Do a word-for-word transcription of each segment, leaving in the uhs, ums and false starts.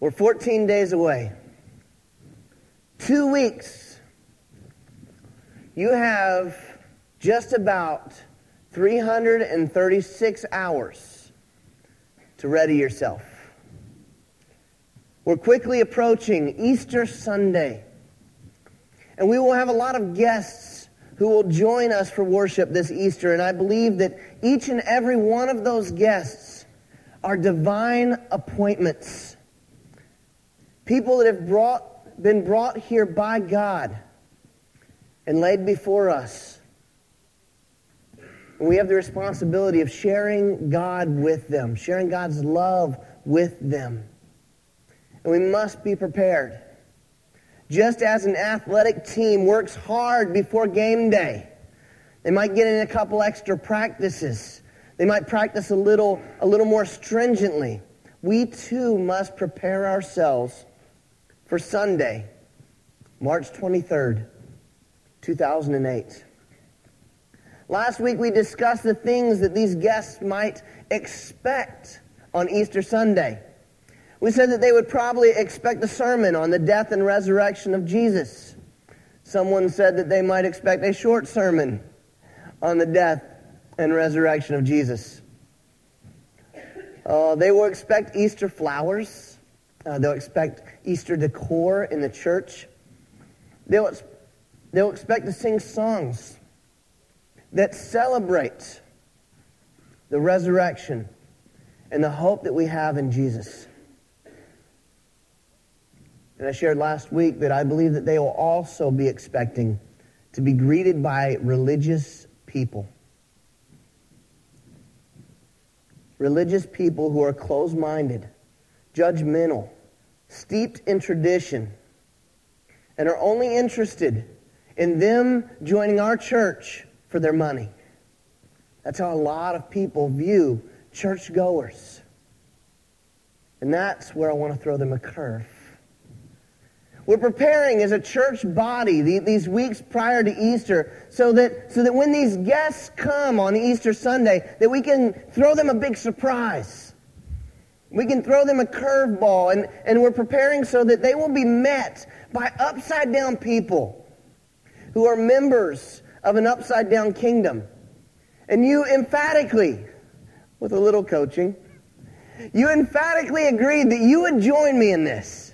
We're fourteen days away. Two weeks. You have just about three hundred thirty-six hours to ready yourself. We're quickly approaching Easter Sunday. And we will have a lot of guests who will join us for worship this Easter. And I believe that each and every one of those guests are divine appointments. People that have brought, been brought here by God and laid before us. And we have the responsibility of sharing God with them, sharing God's love with them. And we must be prepared. Just as an athletic team works hard before game day, they might get in a couple extra practices. They might practice a little, a little more stringently. We too must prepare ourselves for Sunday, March twenty-third, two thousand eight. Last week we discussed the things that these guests might expect on Easter Sunday. We said that they would probably expect a sermon on the death and resurrection of Jesus. Someone said that they might expect a short sermon on the death and resurrection of Jesus. Uh, they will expect Easter flowers. Uh, they'll expect Easter decor in the church. They'll, they'll expect to sing songs that celebrate the resurrection and the hope that we have in Jesus. And I shared last week that I believe that they will also be expecting to be greeted by religious people. Religious people who are closed-minded, judgmental, steeped in tradition, and are only interested in them joining our church for their money. That's how a lot of people view churchgoers. And that's where I want to throw them a curve. We're preparing as a church body these weeks prior to Easter so that, so that when these guests come on Easter Sunday, that we can throw them a big surprise. We can throw them a curveball, and, and we're preparing so that they will be met by upside-down people who are members of an upside-down kingdom. And you emphatically, with a little coaching, you emphatically agreed that you would join me in this.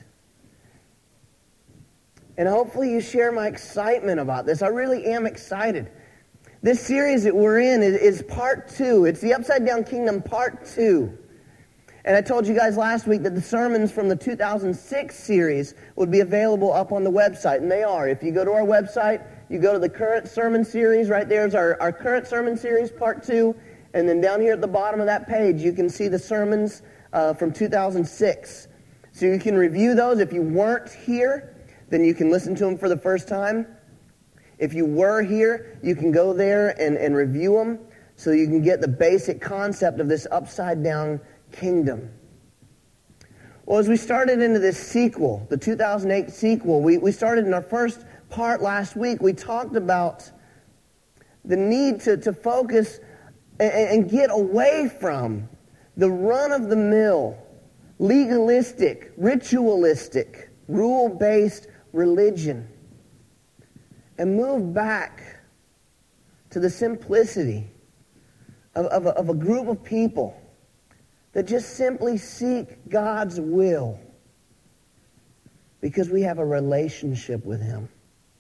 And hopefully you share my excitement about this. I really am excited. This series that we're in is, is part two. It's the Upside Down Kingdom part two. And I told you guys last week that the sermons from the two thousand six series would be available up on the website. And they are. If you go to our website, you go to the current sermon series. Right there's our, our current sermon series, part two. And then down here at the bottom of that page, you can see the sermons uh, from two thousand six. So you can review those. If you weren't here, then you can listen to them for the first time. If you were here, you can go there and, and review them so you can get the basic concept of this upside-down kingdom. Well, as we started into this sequel, the two thousand eight sequel, we, we started in our first part last week. We talked about the need to, to focus and, and get away from the run-of-the-mill, legalistic, ritualistic, rule-based religion, and move back to the simplicity of, of, a, of a group of people that just simply seek God's will because we have a relationship with Him,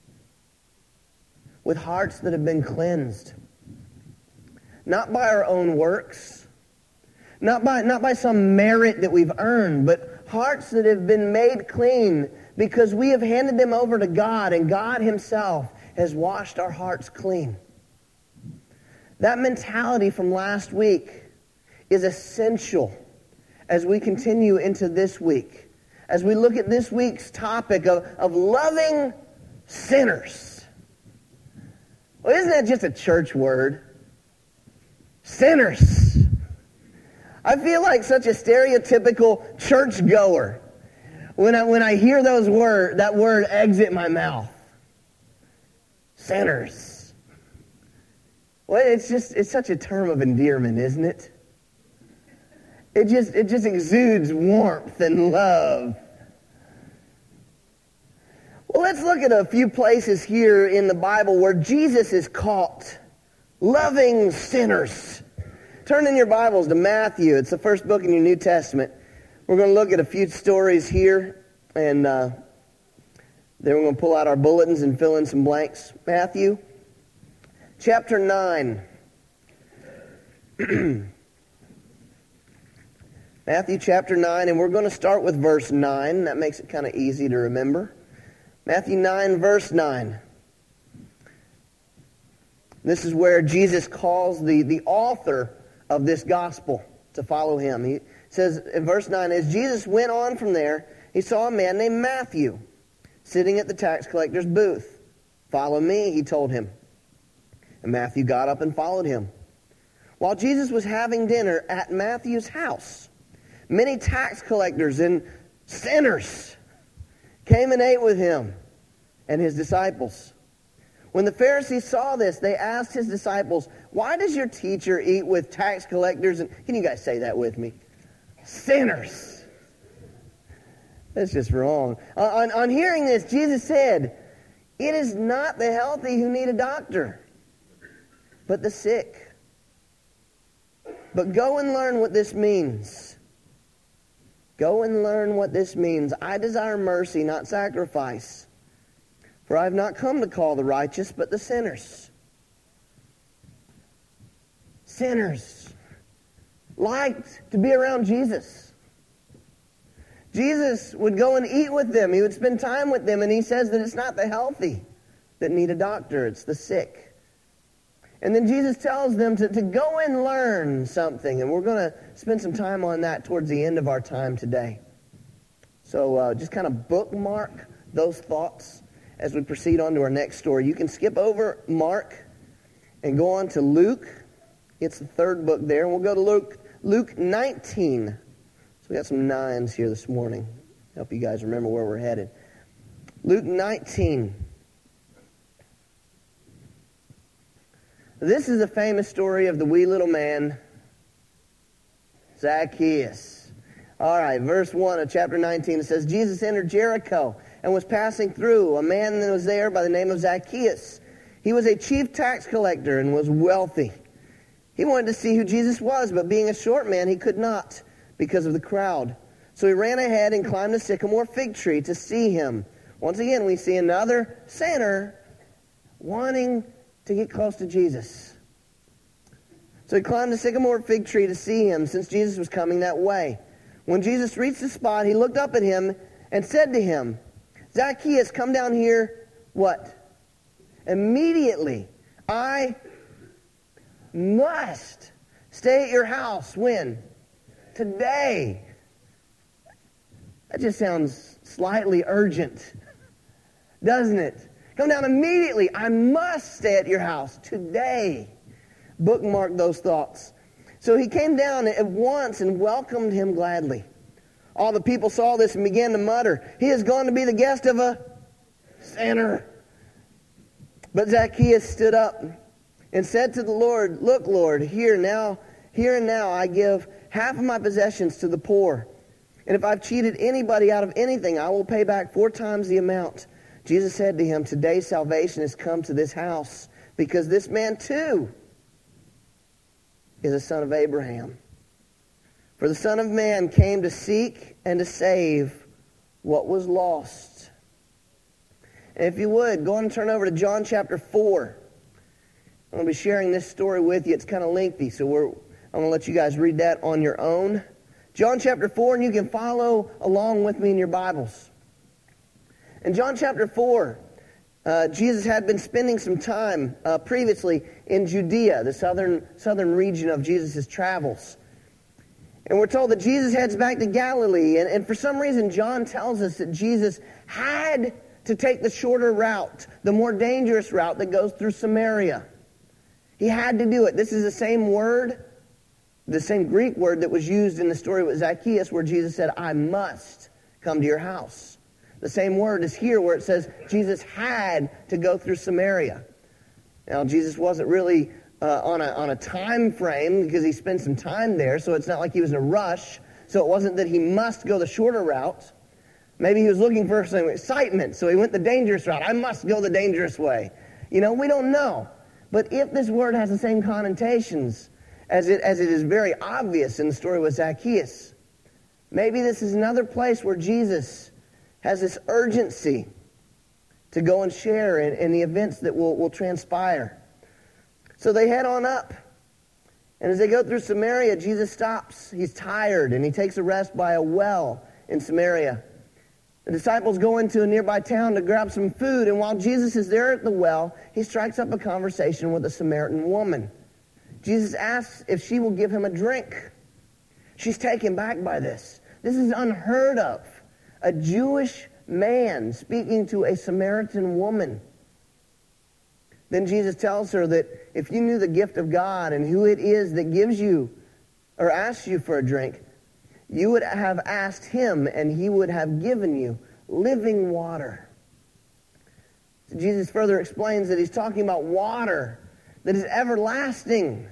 with hearts that have been cleansed, not by our own works, not by, not by some merit that we've earned, but hearts that have been made clean because we have handed them over to God, and God Himself has washed our hearts clean. That mentality from last week is essential as we continue into this week. As we look at this week's topic of, of loving sinners. Well, isn't that just a church word? Sinners. I feel like such a stereotypical churchgoer when I, when I hear those word, that word exit my mouth. Sinners. Well, it's just, it's such a term of endearment, isn't it? It just, it just exudes warmth and love. Well, let's look at a few places here in the Bible where Jesus is caught loving sinners. Turn in your Bibles to Matthew. It's the first book in your New Testament. We're going to look at a few stories here, and uh, then we're going to pull out our bulletins and fill in some blanks. Matthew, chapter nine. Matthew chapter nine, and we're going to start with verse nine. That makes it kind of easy to remember. Matthew nine, verse nine. This is where Jesus calls the, the author of this gospel to follow him. He says in verse nine, as Jesus went on from there, he saw a man named Matthew sitting at the tax collector's booth. Follow me, he told him. And Matthew got up and followed him. While Jesus was having dinner at Matthew's house, many tax collectors and sinners came and ate with him and his disciples. When the Pharisees saw this, they asked his disciples, why does your teacher eat with tax collectors? And can you guys say that with me? Sinners. That's just wrong. On, on hearing this, Jesus said, it is not the healthy who need a doctor, but the sick. But go and learn what this means. Go and learn what this means. I desire mercy, not sacrifice. For I have not come to call the righteous, but the sinners. Sinners liked to be around Jesus. Jesus would go and eat with them. He would spend time with them, and he says that it's not the healthy that need a doctor, it's the sick. And then Jesus tells them to, to go and learn something. And we're going to spend some time on that towards the end of our time today. So uh, just kind of bookmark those thoughts as we proceed on to our next story. You can skip over Mark and go on to Luke. It's the third book there. And we'll go to Luke, Luke nineteen. So we got some nines here this morning. Help you guys remember where we're headed. Luke nineteen. This is a famous story of the wee little man, Zacchaeus. All right, verse one of chapter nineteen, it says, Jesus entered Jericho and was passing through. A man that was there by the name of Zacchaeus. He was a chief tax collector and was wealthy. He wanted to see who Jesus was, but being a short man, he could not because of the crowd. So he ran ahead and climbed a sycamore fig tree to see him. Once again, we see another sinner wanting to get close to Jesus. So he climbed a sycamore fig tree to see him, since Jesus was coming that way. When Jesus reached the spot, he looked up at him and said to him, Zacchaeus, come down here. What? Immediately. I must stay at your house. When? Today. That just sounds slightly urgent, doesn't it? Come down immediately. I must stay at your house today. Bookmark those thoughts. So he came down at once and welcomed him gladly. All the people saw this and began to mutter, he has gone to be the guest of a sinner. But Zacchaeus stood up and said to the Lord, look, Lord, here now, here and now I give half of my possessions to the poor. And if I've cheated anybody out of anything, I will pay back four times the amount. Jesus said to him, today salvation has come to this house, because this man too is a son of Abraham. For the Son of Man came to seek and to save what was lost. And if you would, go and turn over to John chapter four. I'm going to be sharing this story with you. It's kind of lengthy, so we're, I'm going to let you guys read that on your own. John chapter four, and you can follow along with me in your Bibles. In John chapter four, uh, Jesus had been spending some time uh, previously in Judea, the southern southern region of Jesus' travels. And we're told that Jesus heads back to Galilee. And, and for some reason, John tells us that Jesus had to take the shorter route, the more dangerous route that goes through Samaria. He had to do it. This is the same word, the same Greek word that was used in the story with Zacchaeus, where Jesus said, I must come to your house. The same word is here where it says Jesus had to go through Samaria. Now, Jesus wasn't really uh, on, a, on a time frame because he spent some time there, so it's not like he was in a rush. So it wasn't that he must go the shorter route. Maybe he was looking for some excitement, so he went the dangerous route. I must go the dangerous way. You know, we don't know. But if this word has the same connotations as it, as it is very obvious in the story with Zacchaeus, maybe this is another place where Jesus has this urgency to go and share in, in the events that will, will transpire. So they head on up. And as they go through Samaria, Jesus stops. He's tired, and he takes a rest by a well in Samaria. The disciples go into a nearby town to grab some food, and while Jesus is there at the well, he strikes up a conversation with a Samaritan woman. Jesus asks if she will give him a drink. She's taken back by this. This is unheard of. A Jewish man speaking to a Samaritan woman. Then Jesus tells her that if you knew the gift of God and who it is that gives you or asks you for a drink, you would have asked him, and he would have given you living water. So Jesus further explains that he's talking about water that is everlasting.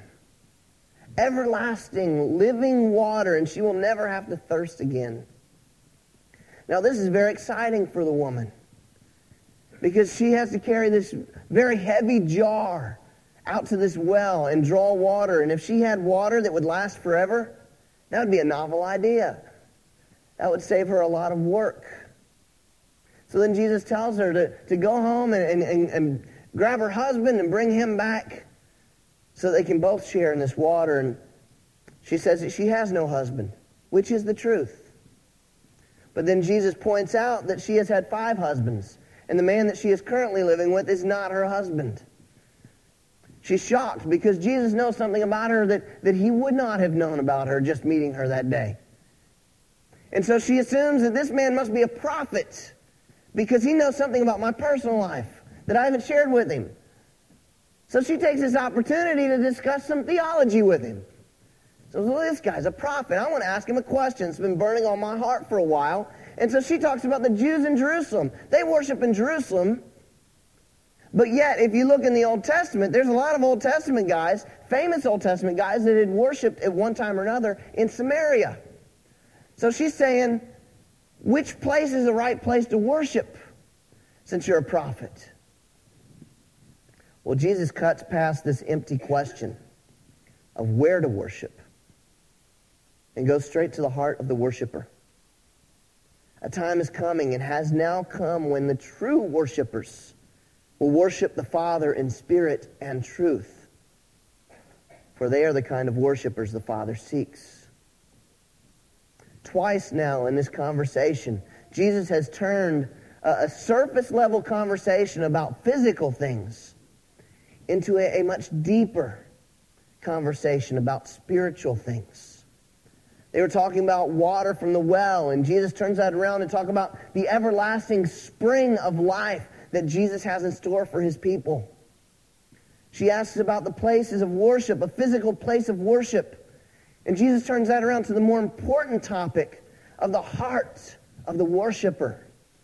Everlasting, living water, and she will never have to thirst again. Now, this is very exciting for the woman because she has to carry this very heavy jar out to this well and draw water. And if she had water that would last forever, that would be a novel idea. That would save her a lot of work. So then Jesus tells her to, to go home and, and, and grab her husband and bring him back so they can both share in this water. And she says that she has no husband, which is the truth. But then Jesus points out that she has had five husbands, and the man that she is currently living with is not her husband. She's shocked because Jesus knows something about her that, that he would not have known about her just meeting her that day. And so she assumes that this man must be a prophet because he knows something about my personal life that I haven't shared with him. So she takes this opportunity to discuss some theology with him. So well, this guy's a prophet. I want to ask him a question. It's been burning on my heart for a while. And so she talks about the Jews in Jerusalem. They worship in Jerusalem. But yet, if you look in the Old Testament, there's a lot of Old Testament guys, famous Old Testament guys, that had worshipped at one time or another in Samaria. So she's saying, which place is the right place to worship since you're a prophet? Well, Jesus cuts past this empty question of where to worship and goes straight to the heart of the worshiper. A time is coming and has now come when the true worshipers will worship the Father in spirit and truth, for they are the kind of worshipers the Father seeks. Twice now in this conversation, Jesus has turned a, a surface-level conversation about physical things into a, a much deeper conversation about spiritual things. They were talking about water from the well, and Jesus turns that around and talks about the everlasting spring of life that Jesus has in store for his people. She asks about the places of worship, a physical place of worship. And Jesus turns that around to the more important topic of the heart of the worshiper.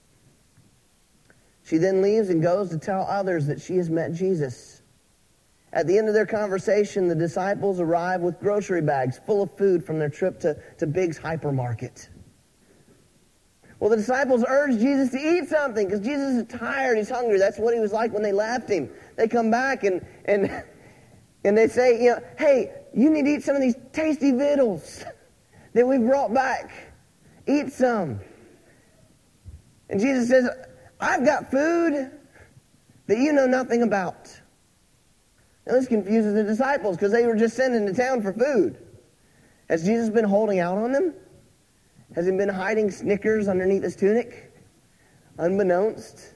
She then leaves and goes to tell others that she has met Jesus. At the end of their conversation, the disciples arrive with grocery bags full of food from their trip to, to Big's hypermarket. Well, the disciples urge Jesus to eat something because Jesus is tired, he's hungry. That's what he was like when they left him. They come back and and and they say, you know, hey, you need to eat some of these tasty victuals that we brought back. Eat some. And Jesus says, I've got food that you know nothing about. Now this confuses the disciples because they were just sent into town for food. Has Jesus been holding out on them? Has he been hiding Snickers underneath his tunic? Unbeknownst?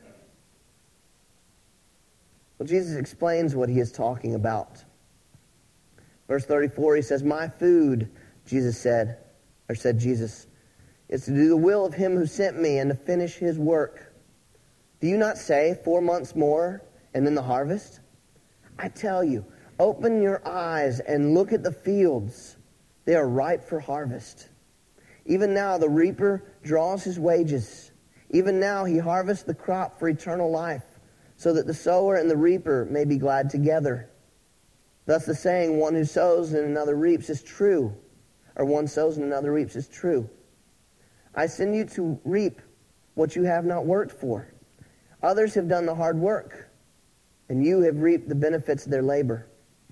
Well, Jesus explains what he is talking about. Verse thirty-four, he says, my food, Jesus said, or said Jesus, is to do the will of him who sent me and to finish his work. Do you not say, four months more and then the harvest? I tell you, open your eyes and look at the fields. They are ripe for harvest. Even now the reaper draws his wages. Even now he harvests the crop for eternal life, so that the sower and the reaper may be glad together. Thus the saying, one who sows and another reaps is true. Or one sows and another reaps is true. I send you to reap what you have not worked for. Others have done the hard work, and you have reaped the benefits of their labor.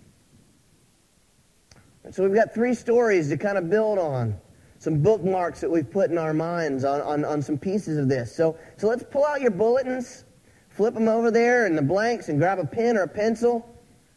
And so we've got three stories to kind of build on. Some bookmarks that we've put in our minds on, on, on some pieces of this. So, so let's pull out your bulletins, flip them over there in the blanks, and grab a pen or a pencil.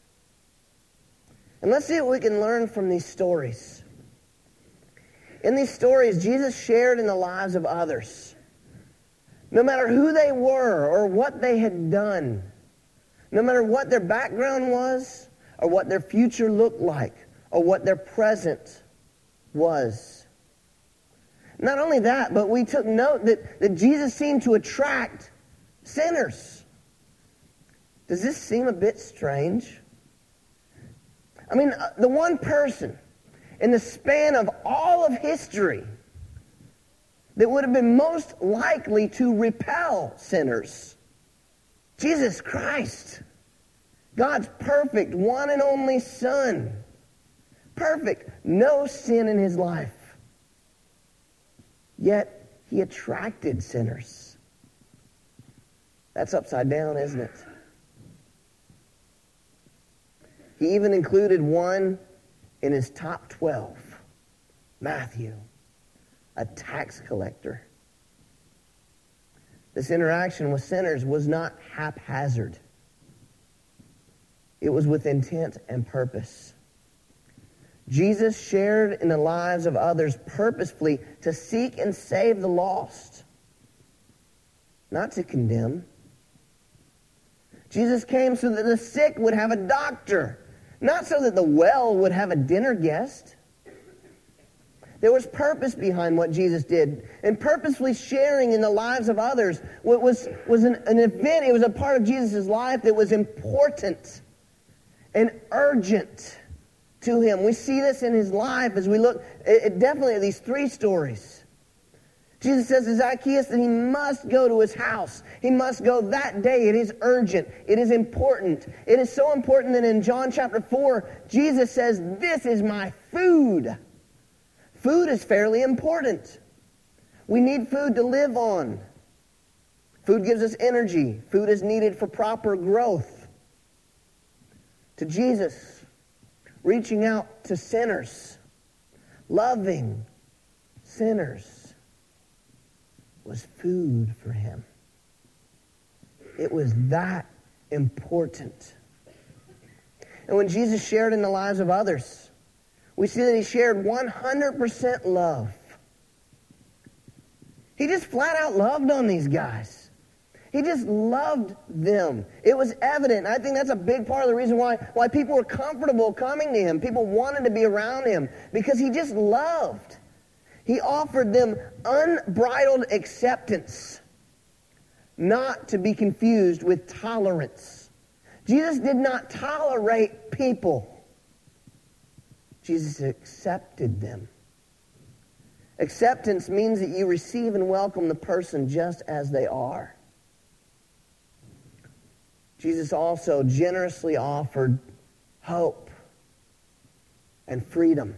And let's see what we can learn from these stories. In these stories, Jesus shared in the lives of others. No matter who they were or what they had done, no matter what their background was or what their future looked like or what their present was. Not only that, but we took note that, that Jesus seemed to attract sinners. Does this seem a bit strange? I mean, the one person in the span of all of history that would have been most likely to repel sinners, Jesus Christ, God's perfect, one and only Son, perfect, no sin in his life. Yet he attracted sinners. That's upside down, isn't it? He even included one in his top twelve, Matthew, a tax collector. This interaction with sinners was not haphazard. It was with intent and purpose. Jesus shared in the lives of others purposefully to seek and save the lost, not to condemn. Jesus came so that the sick would have a doctor, not so that the well would have a dinner guest. There was purpose behind what Jesus did, and purposefully sharing in the lives of others was, was an, an event, it was a part of Jesus' life that was important and urgent to him. We see this in his life as we look at definitely at these three stories. Jesus says to Zacchaeus that he must go to his house. He must go that day. It is urgent. It is important. It is so important that in John chapter four, Jesus says, "This is my food." Food is fairly important. We need food to live on. Food gives us energy. Food is needed for proper growth. To Jesus, reaching out to sinners, loving sinners, was food for him. It was that important. And when Jesus shared in the lives of others, we see that he shared one hundred percent love. He just flat out loved on these guys. He just loved them. It was evident. I think that's a big part of the reason why, why people were comfortable coming to him. People wanted to be around him because he just loved. He offered them unbridled acceptance, not to be confused with tolerance. Jesus did not tolerate people. Jesus accepted them. Acceptance means that you receive and welcome the person just as they are. Jesus also generously offered hope and freedom.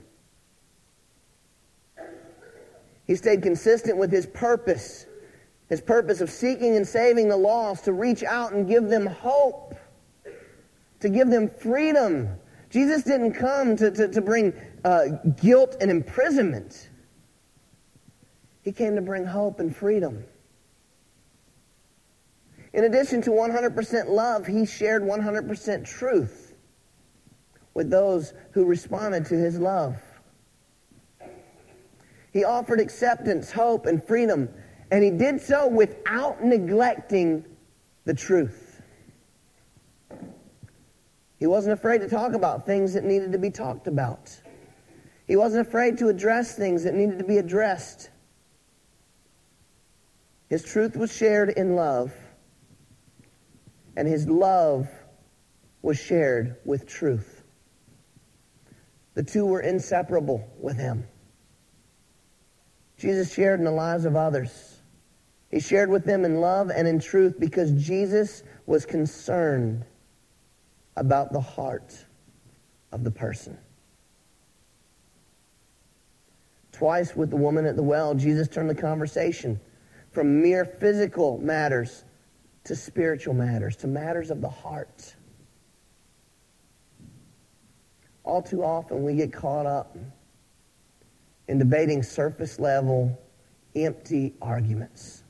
He stayed consistent with his purpose, his purpose of seeking and saving the lost, to reach out and give them hope, to give them freedom. Jesus didn't come to, to, to bring uh, guilt and imprisonment. He came to bring hope and freedom. In addition to one hundred percent love, he shared one hundred percent truth with those who responded to his love. He offered acceptance, hope, and freedom, and he did so without neglecting the truth. He wasn't afraid to talk about things that needed to be talked about. He wasn't afraid to address things that needed to be addressed. His truth was shared in love, and his love was shared with truth. The two were inseparable with him. Jesus shared in the lives of others. He shared with them in love and in truth because Jesus was concerned about the heart. of the person. Twice with the woman at the well, Jesus turned the conversation from mere physical matters to spiritual matters, to matters of the heart. All too often we get caught up in debating surface level, empty arguments.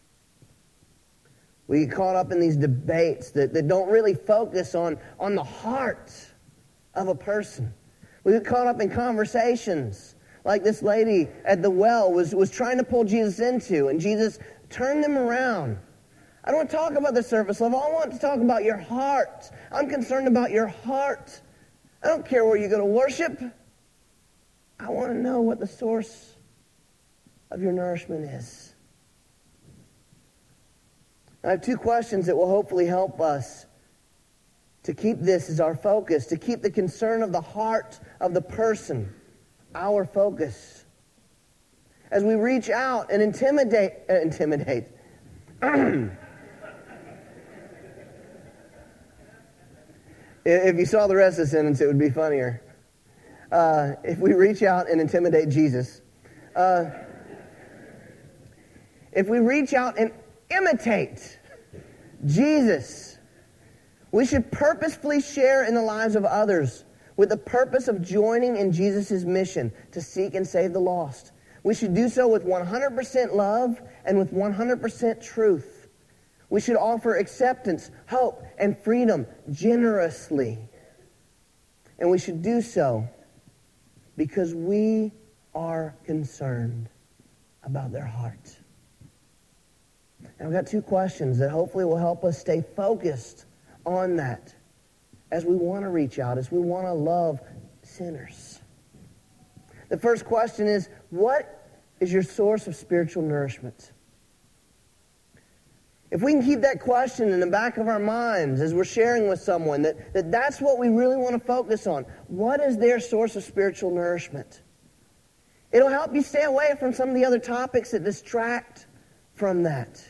We get caught up in these debates that, that don't really focus on, on the heart of a person. We get caught up in conversations like this lady at the well was, was trying to pull Jesus into, and Jesus turned them around. I don't want to talk about the surface level. I want to talk about your heart. I'm concerned about your heart. I don't care where you go to worship. I want to know what the source of your nourishment is. I have two questions that will hopefully help us to keep this as our focus, to keep the concern of the heart of the person our focus. As we reach out and intimidate, uh, intimidate. If you saw the rest of the sentence, it would be funnier. Uh, if we reach out and intimidate Jesus. Uh, if we reach out and imitate Jesus, we should purposefully share in the lives of others with the purpose of joining in Jesus' mission to seek and save the lost. We should do so with one hundred percent love and with one hundred percent truth. We should offer acceptance, hope, and freedom generously. And we should do so because we are concerned about their heart. And I've got two questions that hopefully will help us stay focused on that as we want to reach out, as we want to love sinners. The first question is, what is your source of spiritual nourishment? If we can keep that question in the back of our minds as we're sharing with someone, that, that that's what we really want to focus on. What is their source of spiritual nourishment? It'll help you stay away from some of the other topics that distract from that.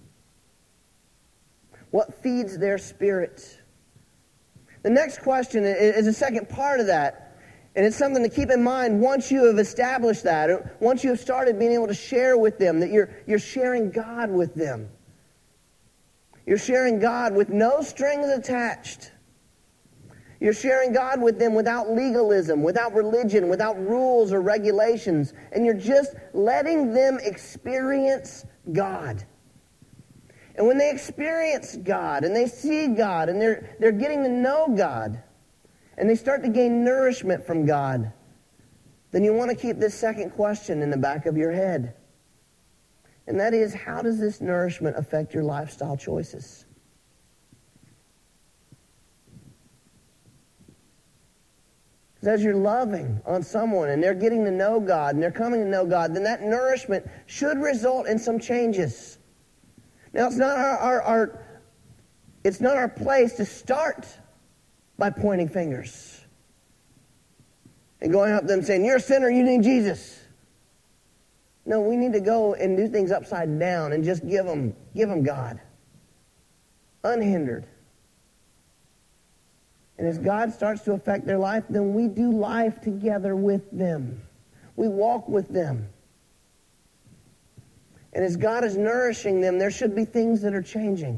What feeds their spirit? The next question is a second part of that. And it's something to keep in mind once you have established that, once you have started being able to share with them, that you're, you're sharing God with them. You're sharing God with no strings attached. You're sharing God with them without legalism, without religion, without rules or regulations. And you're just letting them experience God. And when they experience God and they see God and they're, they're getting to know God and they start to gain nourishment from God, then you want to keep this second question in the back of your head. And that is, how does this nourishment affect your lifestyle choices? Because as you're loving on someone and they're getting to know God and they're coming to know God, then that nourishment should result in some changes. Now, it's not our, our, our, it's not our place to start by pointing fingers and going up to them saying, you're a sinner, you need Jesus. No, we need to go and do things upside down and just give them, give them God. Unhindered. And as God starts to affect their life, then we do life together with them. We walk with them. And as God is nourishing them, there should be things that are changing.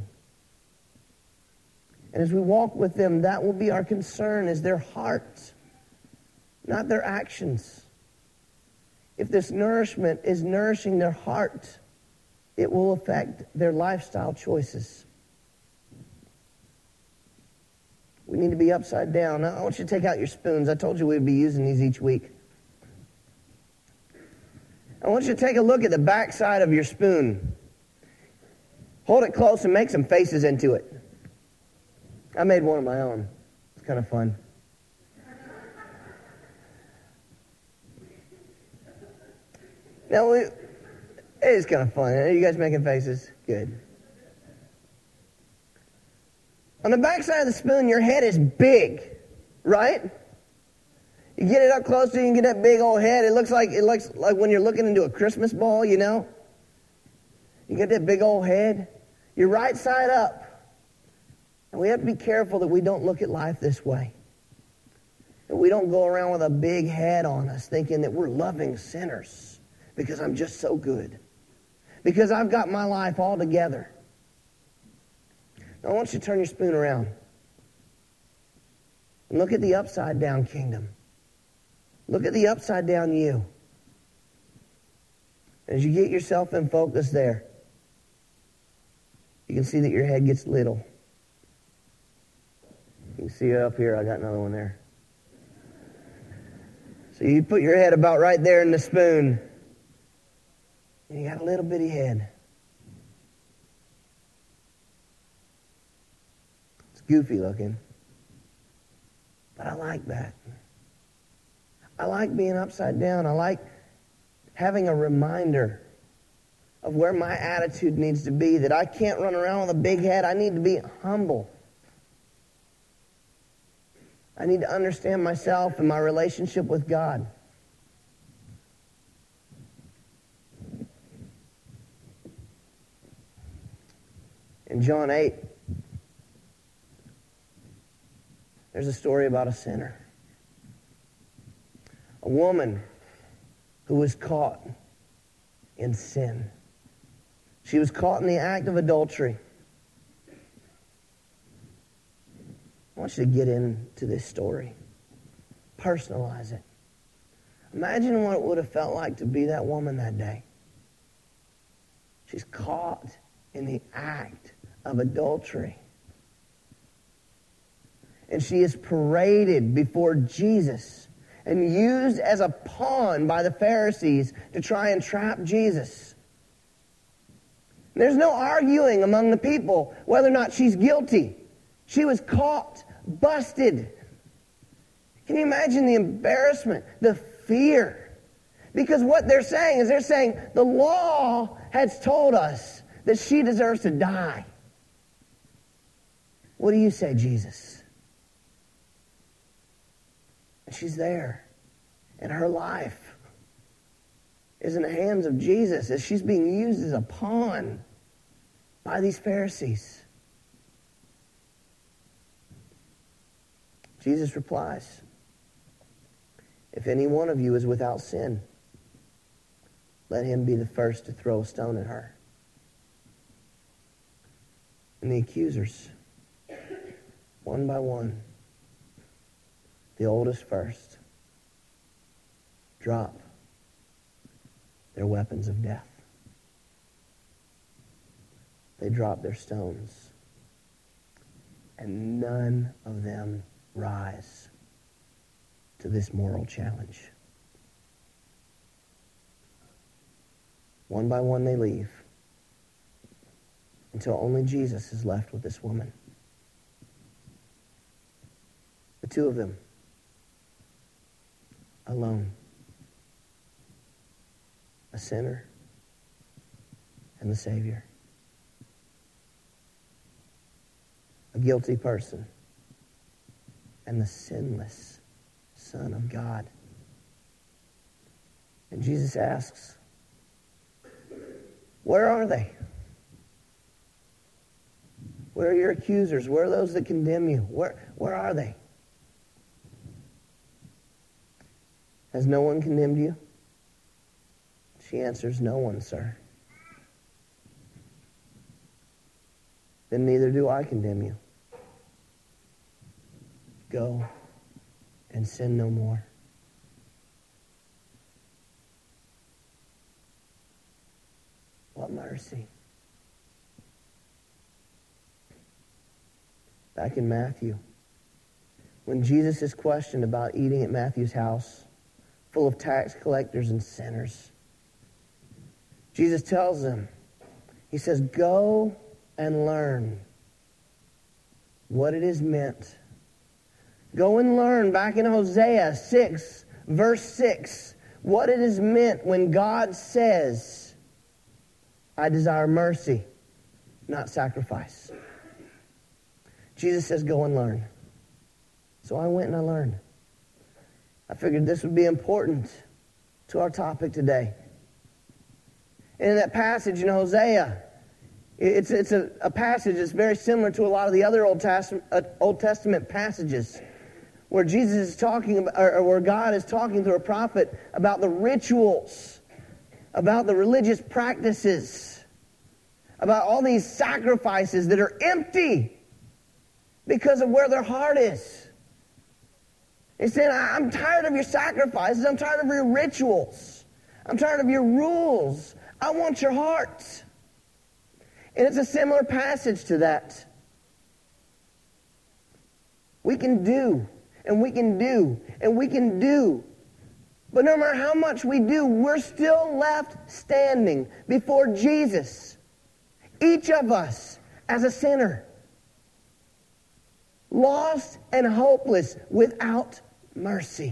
And as we walk with them, that will be our concern, is their heart, not their actions. If this nourishment is nourishing their heart, it will affect their lifestyle choices. We need to be upside down. Now, I want you to take out your spoons. I told you we'd be using these each week. I want you to take a look at the back side of your spoon. Hold it close and make some faces into it. I made one of my own. It's kind of fun. Now, it is kind of fun. Are you guys making faces? Good. On the back side of the spoon, your head is big, right? You get it up close so you can get that big old head. It looks like it looks like when you're looking into a Christmas ball, you know? You get that big old head. You're right side up. And we have to be careful that we don't look at life this way. That we don't go around with a big head on us thinking that we're loving sinners because I'm just so good. Because I've got my life all together. Now I want you to turn your spoon around. And look at the upside down kingdom. Look at the upside down you. As you get yourself in focus there, you can see that your head gets little. You can see it up here. I got another one there. So you put your head about right there in the spoon. And you got a little bitty head. It's goofy looking. But I like that. I like being upside down. I like having a reminder of where my attitude needs to be, that I can't run around with a big head. I need to be humble. I need to understand myself and my relationship with God. In John eight, there's a story about a sinner. A woman who was caught in sin. She was caught in the act of adultery. I want you to get into this story. Personalize it. Imagine what it would have felt like to be that woman that day. She's caught in the act of adultery. And she is paraded before Jesus and used as a pawn by the Pharisees to try and trap Jesus. There's no arguing among the people whether or not she's guilty. She was caught, busted. Can you imagine the embarrassment, the fear? Because what they're saying is they're saying the law has told us that she deserves to die. What do you say, Jesus? And she's there. And her life is in the hands of Jesus as she's being used as a pawn by these Pharisees. Jesus replies, if any one of you is without sin, let him be the first to throw a stone at her. And the accusers, one by one, the oldest first, drop their weapons of death. They drop their stones. And none of them rise to this moral challenge. One by one they leave until only Jesus is left with this woman. The two of them alone. A sinner and the Savior. A guilty person and the sinless Son of God. And Jesus asks, where are they? Where are your accusers? Where are those that condemn you? Where, where are they? Has no one condemned you? She answers, no one, sir. Then neither do I condemn you. Go and sin no more. What mercy. Back in Matthew, when Jesus is questioned about eating at Matthew's house, full of tax collectors and sinners, Jesus tells them, he says, go and learn what it is meant. Go and learn back in Hosea six, verse six, what it is meant when God says, I desire mercy, not sacrifice. Jesus says, go and learn. So I went and I learned. I figured this would be important to our topic today. And in that passage in Hosea, it's, it's a, a passage that's very similar to a lot of the other Old Testament, uh, Old Testament passages, where Jesus is talking about, or where God is talking through a prophet about the rituals, about the religious practices, about all these sacrifices that are empty because of where their heart is. He's saying, I'm tired of your sacrifices. I'm tired of your rituals. I'm tired of your rules. I want your heart. And it's a similar passage to that. We can do, and we can do, and we can do. But no matter how much we do, we're still left standing before Jesus. Each of us as a sinner. Lost and hopeless without mercy.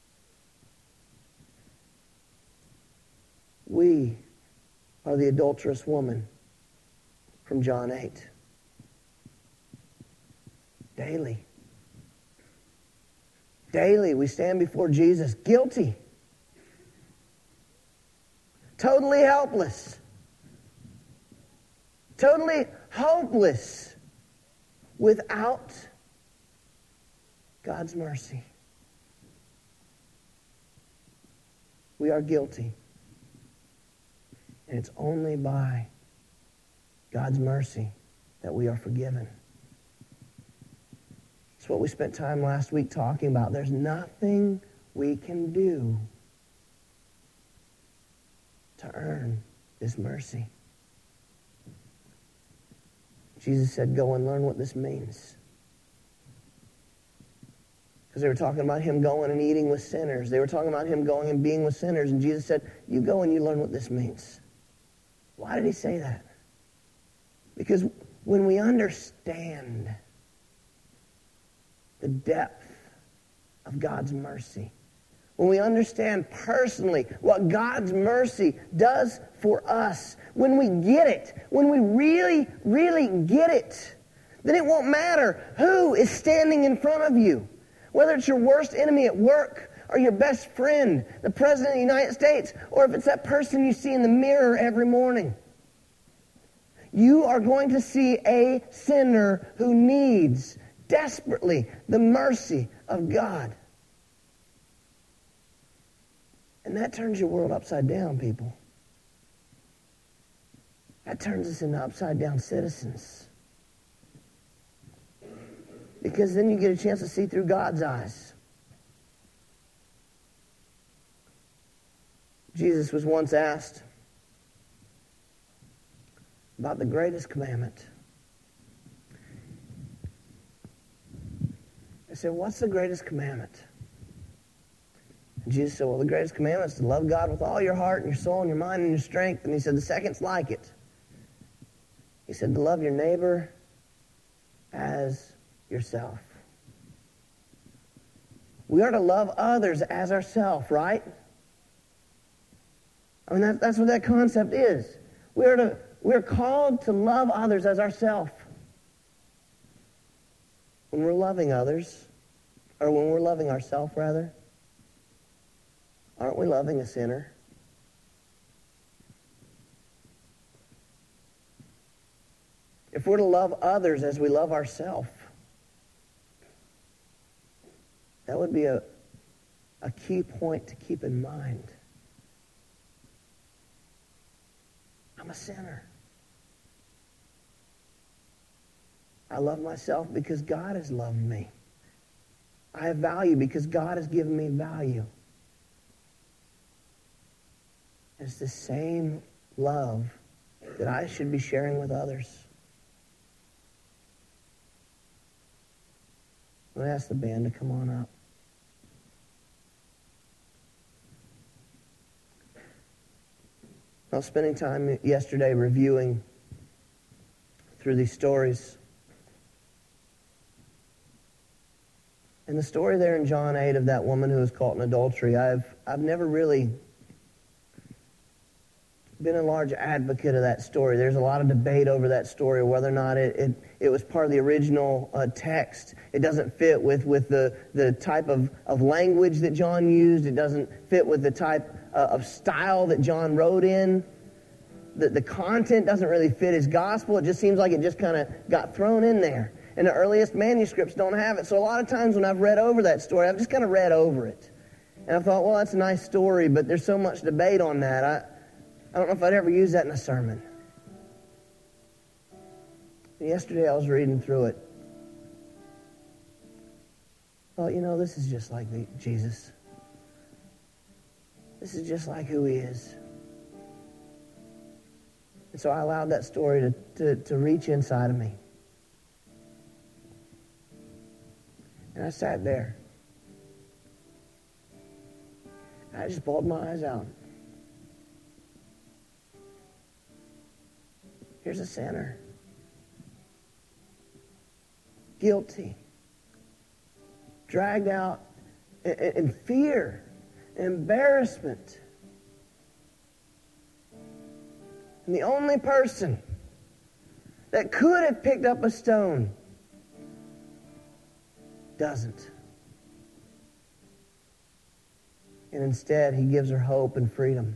We are the adulterous woman from John eight. Daily. Daily we stand before Jesus guilty. Totally helpless. Totally hopeless without God's mercy. We are guilty. And it's only by God's mercy that we are forgiven. It's what we spent time last week talking about. There's nothing we can do to earn this mercy. Jesus said, go and learn what this means. Because they were talking about him going and eating with sinners. They were talking about him going and being with sinners. And Jesus said, you go and you learn what this means. Why did he say that? Because when we understand the depth of God's mercy, when we understand personally what God's mercy does for us, when we get it, when we really, really get it, then it won't matter who is standing in front of you. Whether it's your worst enemy at work, or your best friend, the President of the United States, or if it's that person you see in the mirror every morning. You are going to see a sinner who needs desperately the mercy of God. And that turns your world upside down, people. That turns us into upside down citizens. Because then you get a chance to see through God's eyes. Jesus was once asked about the greatest commandment. I said, what's the greatest commandment? And Jesus said, well, the greatest commandment is to love God with all your heart and your soul and your mind and your strength. And he said, the second's like it. He said, to love your neighbor as yourself. We are to love others as ourselves, right? I mean, that, that's what that concept is. We are to, we're called to love others as ourselves. When we're loving others, or when we're loving ourselves, rather, aren't we loving a sinner? If we're to love others as we love ourselves, that would be a, a key point to keep in mind. I'm a sinner. I love myself because God has loved me. I have value because God has given me value. It's the same love that I should be sharing with others. I'm going to ask the band to come on up. I was spending time yesterday reviewing through these stories. And the story there in John eight of that woman who was caught in adultery, I've I've never really been a large advocate of that story. There's a lot of debate over that story, whether or not it, it, it was part of the original uh, text. It doesn't fit with, with the, the type of, of language that John used. It doesn't fit with the type uh, of style that John wrote in. The, the content doesn't really fit his gospel. It just seems like it just kind of got thrown in there. And the earliest manuscripts don't have it. So a lot of times when I've read over that story, I've just kind of read over it. And I thought, well, that's a nice story, but there's so much debate on that. I, I don't know if I'd ever use that in a sermon. Yesterday I was reading through it. Well, you know, this is just like the, Jesus. This is just like who he is. And so I allowed that story to, to, to reach inside of me. And I sat there. I just bawled my eyes out. Here's a sinner. Guilty. Dragged out in, in fear, embarrassment. And the only person that could have picked up a stone doesn't. And instead, he gives her hope and freedom.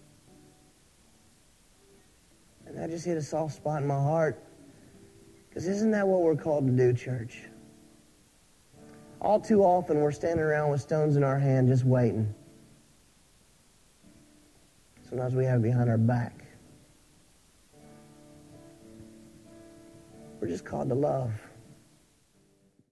And that just hit a soft spot in my heart. Because isn't that what we're called to do, church? All too often, we're standing around with stones in our hand just waiting. Sometimes we have it behind our back. We're just called to love.